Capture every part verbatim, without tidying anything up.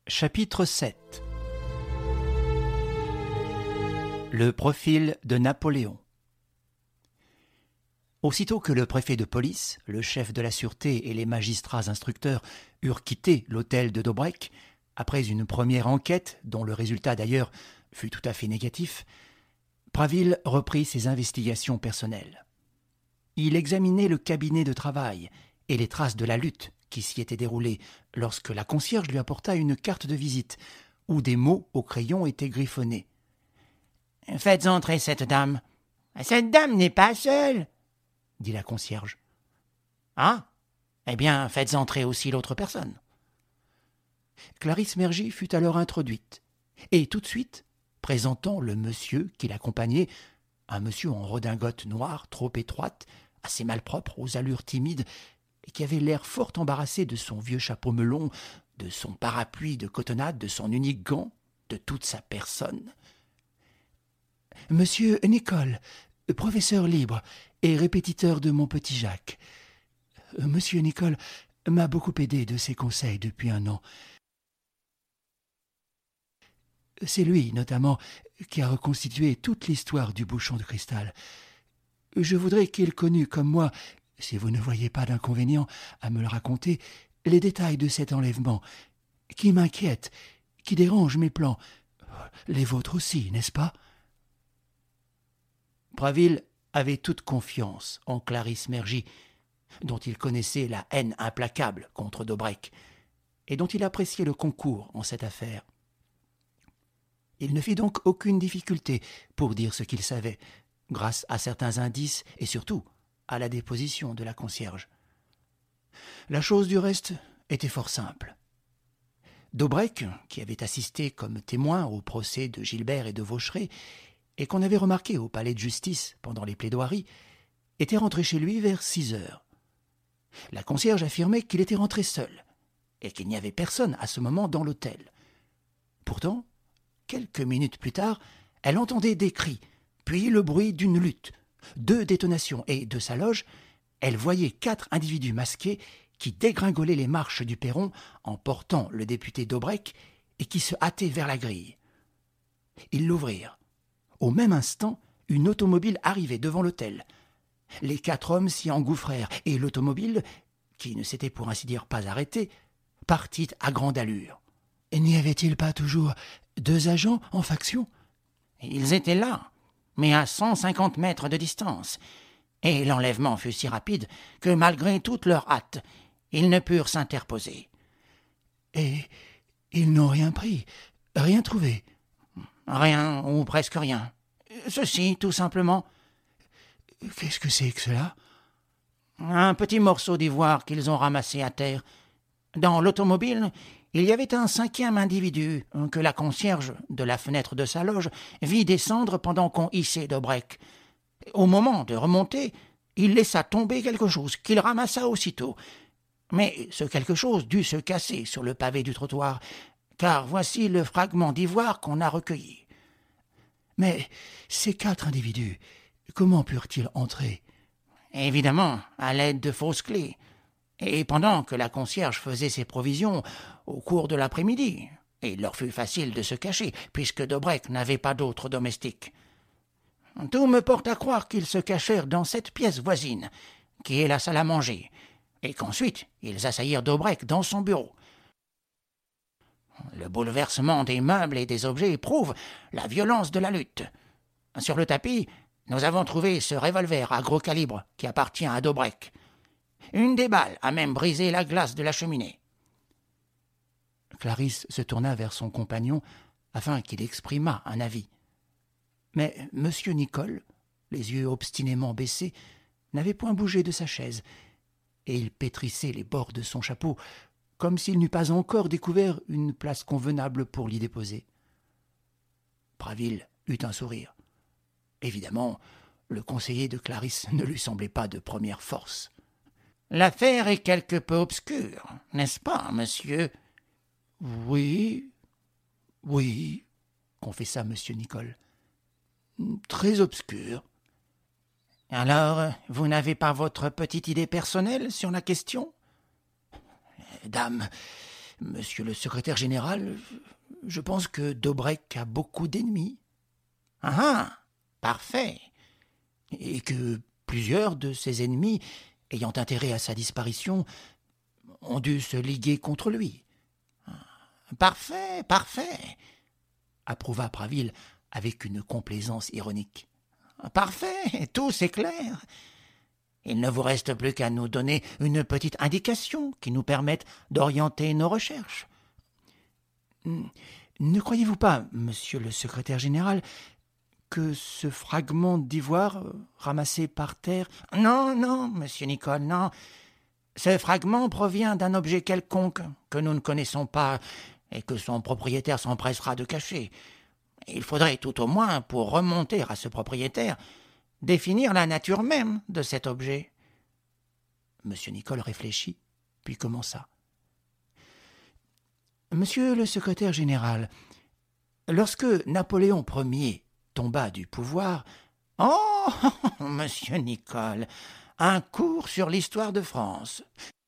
Chapitre sept. Le profil de Napoléon. Aussitôt que le préfet de police, le chef de la sûreté et les magistrats instructeurs eurent quitté l'hôtel de Dobrecq, après une première enquête, dont le résultat d'ailleurs fut tout à fait négatif, Praville reprit ses investigations personnelles. Il examinait le cabinet de travail et les traces de la lutte qui s'y était déroulée lorsque la concierge lui apporta une carte de visite où des mots au crayon étaient griffonnés. « Faites entrer cette dame. »« Cette dame n'est pas seule, » dit la concierge. « Ah, eh bien, faites entrer aussi l'autre personne. » Clarisse Mergy fut alors introduite, et tout de suite, présentant le monsieur qui l'accompagnait, un monsieur en redingote noire trop étroite, assez malpropre, aux allures timides, et qui avait l'air fort embarrassé de son vieux chapeau melon, de son parapluie de cotonnade, de son unique gant, de toute sa personne. « Monsieur Nicole, professeur libre et répétiteur de mon petit Jacques. Monsieur Nicole m'a beaucoup aidé de ses conseils depuis un an. C'est lui, notamment, qui a reconstitué toute l'histoire du bouchon de cristal. Je voudrais qu'il connût comme moi, si vous ne voyez pas d'inconvénient à me le raconter, les détails de cet enlèvement, qui m'inquiète, qui dérange mes plans. Les vôtres aussi, n'est-ce pas ?» Praville avait toute confiance en Clarisse Mergy, dont il connaissait la haine implacable contre Dobrecq, et dont il appréciait le concours en cette affaire. Il ne fit donc aucune difficulté pour dire ce qu'il savait, grâce à certains indices et surtout à la déposition de la concierge. La chose du reste était fort simple. Dobrecq, qui avait assisté comme témoin au procès de Gilbert et de Vaucheray, et qu'on avait remarqué au palais de justice pendant les plaidoiries, était rentré chez lui vers six heures. La concierge affirmait qu'il était rentré seul, et qu'il n'y avait personne à ce moment dans l'hôtel. Pourtant, quelques minutes plus tard, elle entendait des cris, puis le bruit d'une lutte, deux détonations, et de sa loge, elle voyait quatre individus masqués qui dégringolaient les marches du perron en portant le député Dobrecq et qui se hâtaient vers la grille. Ils l'ouvrirent. Au même instant, une automobile arrivait devant l'hôtel. Les quatre hommes s'y engouffrèrent, et l'automobile, qui ne s'était pour ainsi dire pas arrêtée, partit à grande allure. N'y avait-il pas toujours deux agents en faction ? Ils étaient là, mais à cent cinquante mètres de distance, et l'enlèvement fut si rapide que, malgré toute leur hâte, ils ne purent s'interposer. Et ils n'ont rien pris, rien trouvé ? Rien, ou presque rien. Ceci, tout simplement. Qu'est-ce que c'est que cela ? Un petit morceau d'ivoire qu'ils ont ramassé à terre. Dans l'automobile, il y avait un cinquième individu que la concierge de la fenêtre de sa loge vit descendre pendant qu'on hissait Dobrecq. Au moment de remonter, il laissa tomber quelque chose qu'il ramassa aussitôt. Mais ce quelque chose dut se casser sur le pavé du trottoir, car voici le fragment d'ivoire qu'on a recueilli. Mais ces quatre individus, comment purent-ils entrer ? Évidemment, à l'aide de fausses clés. Et pendant que la concierge faisait ses provisions au cours de l'après-midi, et il leur fut facile de se cacher, puisque Dobrecq n'avait pas d'autres domestiques. Tout me porte à croire qu'ils se cachèrent dans cette pièce voisine, qui est la salle à manger, et qu'ensuite ils assaillirent Dobrecq dans son bureau. Le bouleversement des meubles et des objets prouve la violence de la lutte. Sur le tapis, nous avons trouvé ce revolver à gros calibre qui appartient à Dobrecq. Une des balles a même brisé la glace de la cheminée. Clarisse se tourna vers son compagnon afin qu'il exprimât un avis. Mais M. Nicole, les yeux obstinément baissés, n'avait point bougé de sa chaise, et il pétrissait les bords de son chapeau comme s'il n'eût pas encore découvert une place convenable pour l'y déposer. Praville eut un sourire. Évidemment, le conseiller de Clarisse ne lui semblait pas de première force. « L'affaire est quelque peu obscure, n'est-ce pas, monsieur ?»« Oui, oui, » confessa M. Nicole. « Très obscure. »« Alors, vous n'avez pas votre petite idée personnelle sur la question ? » « Dame, Monsieur le secrétaire général, je pense que Dobrek a beaucoup d'ennemis. »« Ah ah, parfait. Et que plusieurs de ses ennemis, ayant intérêt à sa disparition, ont dû se liguer contre lui. »« Parfait, parfait, » approuva Praville avec une complaisance ironique. « Parfait, tout c'est clair. Il ne vous reste plus qu'à nous donner une petite indication qui nous permette d'orienter nos recherches. »« Ne croyez-vous pas, monsieur le secrétaire général, que ce fragment d'ivoire ramassé par terre... »« Non, non, monsieur Nicole, non. Ce fragment provient d'un objet quelconque que nous ne connaissons pas et que son propriétaire s'empressera de cacher. Il faudrait tout au moins, pour remonter à ce propriétaire, définir la nature même de cet objet. » Monsieur Nicole réfléchit, puis commença. « Monsieur le secrétaire général, lorsque Napoléon Ier tomba du pouvoir... »« Oh, monsieur Nicole, un cours sur l'histoire de France. » »«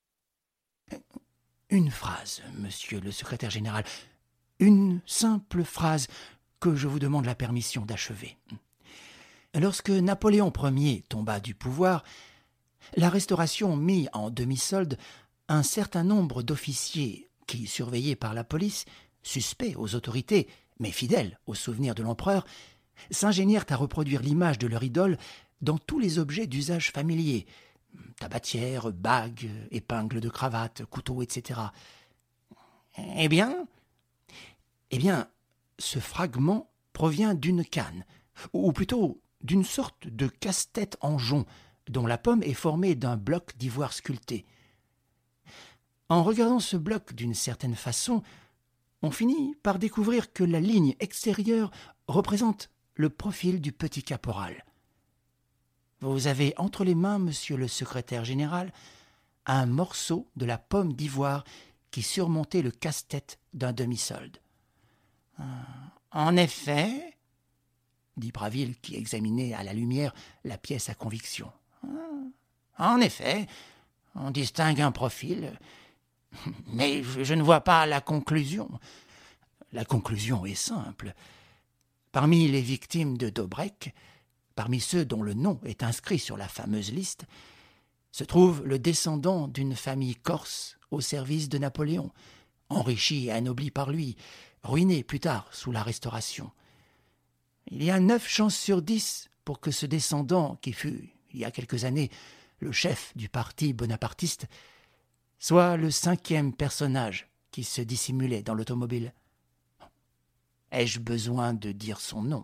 Une phrase, monsieur le secrétaire général, une simple phrase que je vous demande la permission d'achever. Lorsque Napoléon Ier tomba du pouvoir, la Restauration mit en demi-solde un certain nombre d'officiers qui, surveillés par la police, suspects aux autorités, mais fidèles aux souvenirs de l'empereur, s'ingénièrent à reproduire l'image de leur idole dans tous les objets d'usage familier, tabatières, bagues, épingles de cravate, couteaux, et cetera. Eh bien, eh bien, ce fragment provient d'une canne, ou plutôt d'une sorte de casse-tête en jonc, dont la pomme est formée d'un bloc d'ivoire sculpté. En regardant ce bloc d'une certaine façon, on finit par découvrir que la ligne extérieure représente le profil du petit caporal. Vous avez entre les mains, monsieur le secrétaire général, un morceau de la pomme d'ivoire qui surmontait le casse-tête d'un demi-solde. « En effet, » dit Praville qui examinait à la lumière la pièce à conviction. « En effet, on distingue un profil, mais je ne vois pas la conclusion. » La conclusion est simple. Parmi les victimes de Dobrek, parmi ceux dont le nom est inscrit sur la fameuse liste, se trouve le descendant d'une famille corse au service de Napoléon, enrichi et anobli par lui, ruiné plus tard sous la Restauration. Il y a neuf chances sur dix pour que ce descendant, qui fut, il y a quelques années, le chef du parti bonapartiste, soit le cinquième personnage qui se dissimulait dans l'automobile. Ai-je besoin de dire son nom?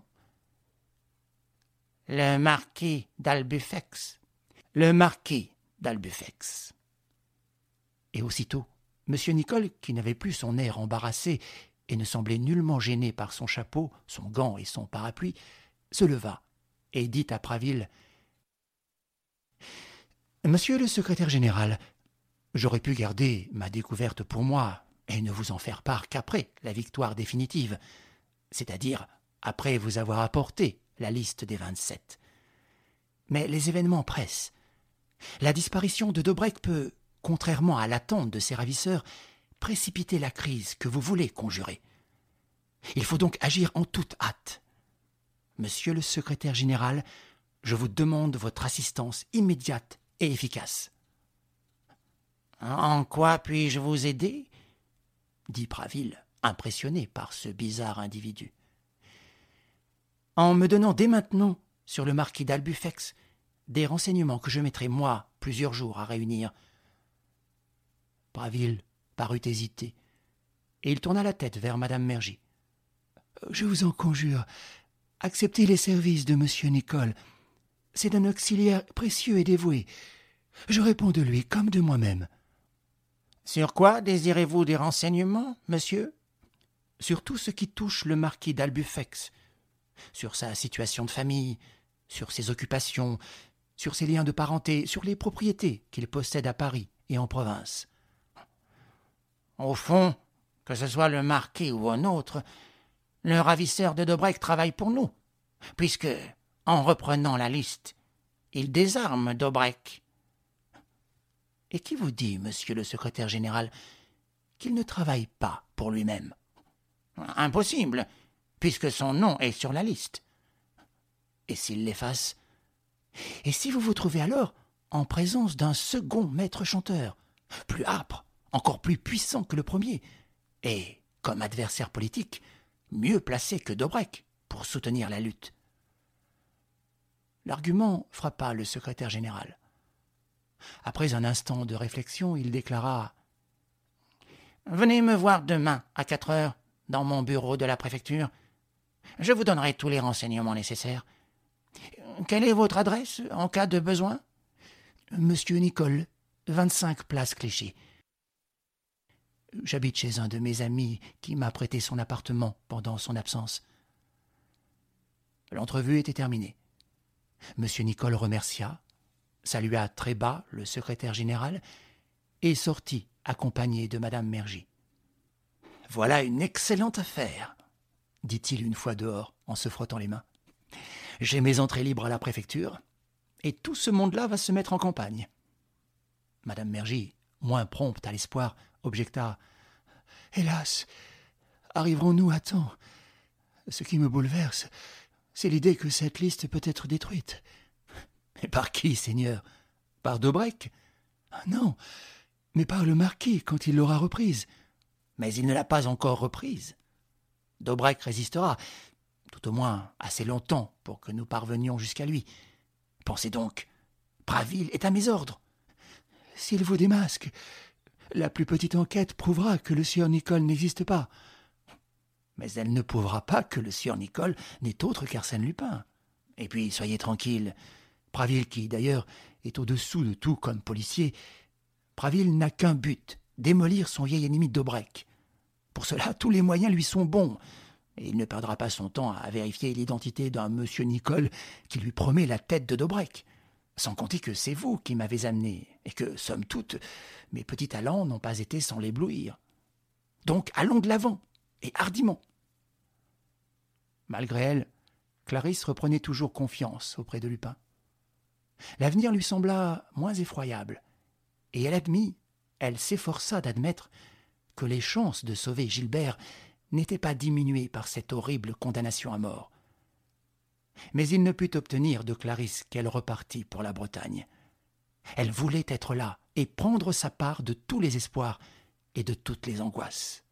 Le marquis d'Albufex. Le marquis d'Albufex. Et aussitôt, M. Nicole, qui n'avait plus son air embarrassé et ne semblait nullement gêné par son chapeau, son gant et son parapluie, se leva et dit à Praville : « Monsieur le secrétaire général, j'aurais pu garder ma découverte pour moi et ne vous en faire part qu'après la victoire définitive, c'est-à-dire après vous avoir apporté la liste des vingt-sept. Mais les événements pressent. La disparition de Dobrek peut, contrairement à l'attente de ses ravisseurs, précipiter la crise que vous voulez conjurer. Il faut donc agir en toute hâte. Monsieur le secrétaire général, je vous demande votre assistance immédiate et efficace. »« En quoi puis-je vous aider ?» dit Praville, impressionné par ce bizarre individu. « En me donnant dès maintenant, sur le marquis d'Albufex, des renseignements que je mettrai, moi, plusieurs jours à réunir. » Praville parut hésiter, et il tourna la tête vers madame Mergy. « Je vous en conjure, acceptez les services de monsieur Nicole. C'est un auxiliaire précieux et dévoué. Je réponds de lui comme de moi-même. »« Sur quoi désirez-vous des renseignements, monsieur ?»« Sur tout ce qui touche le marquis d'Albufex, sur sa situation de famille, sur ses occupations, sur ses liens de parenté, sur les propriétés qu'il possède à Paris et en province. » Au fond, que ce soit le marquis ou un autre, le ravisseur de Dobrek travaille pour nous, puisque, en reprenant la liste, il désarme Dobrek. Et qui vous dit, monsieur le secrétaire général, qu'il ne travaille pas pour lui-même. Impossible, puisque son nom est sur la liste. Et s'il l'efface? Et si vous vous trouvez alors en présence d'un second maître chanteur, plus âpre, encore plus puissant que le premier, et, comme adversaire politique, mieux placé que Dobreck pour soutenir la lutte? L'argument frappa le secrétaire général. Après un instant de réflexion, il déclara « Venez me voir demain à quatre heures dans mon bureau de la préfecture. Je vous donnerai tous les renseignements nécessaires. Quelle est votre adresse en cas de besoin ?»« Monsieur Nicole, vingt-cinq place Clichy. J'habite chez un de mes amis qui m'a prêté son appartement pendant son absence. » L'entrevue était terminée. Monsieur Nicole remercia, salua très bas le secrétaire général et sortit accompagné de madame Mergy. « Voilà une excellente affaire, » dit-il une fois dehors en se frottant les mains. « J'ai mes entrées libres à la préfecture et tout ce monde-là va se mettre en campagne. » Madame Mergy, moins prompte à l'espoir, objecta « Hélas, arriverons-nous à temps? Ce qui me bouleverse, c'est l'idée que cette liste peut être détruite. »« Et par qui, Seigneur? Par Dobreck? »« Non, mais par le marquis quand il l'aura reprise. »« Mais il ne l'a pas encore reprise. Dobreck résistera, tout au moins assez longtemps pour que nous parvenions jusqu'à lui. Pensez donc, Praville est à mes ordres. »« S'il vous démasque, la plus petite enquête prouvera que le sieur Nicole n'existe pas. » Mais elle ne prouvera pas que le sieur Nicole n'est autre qu'Arsène Lupin. Et puis, soyez tranquille, Praville, qui d'ailleurs est au-dessous de tout comme policier, Praville n'a qu'un but, démolir son vieil ennemi Dobreck. Pour cela, tous les moyens lui sont bons, et il ne perdra pas son temps à vérifier l'identité d'un monsieur Nicole qui lui promet la tête de Dobreck. Sans compter que c'est vous qui m'avez amené, et que, somme toute, mes petits talents n'ont pas été sans l'éblouir. Donc, allons de l'avant, et hardiment. Malgré elle, Clarisse reprenait toujours confiance auprès de Lupin. L'avenir lui sembla moins effroyable, et elle admit, elle s'efforça d'admettre que les chances de sauver Gilbert n'étaient pas diminuées par cette horrible condamnation à mort. Mais il ne put obtenir de Clarisse qu'elle repartît pour la Bretagne. Elle voulait être là et prendre sa part de tous les espoirs et de toutes les angoisses.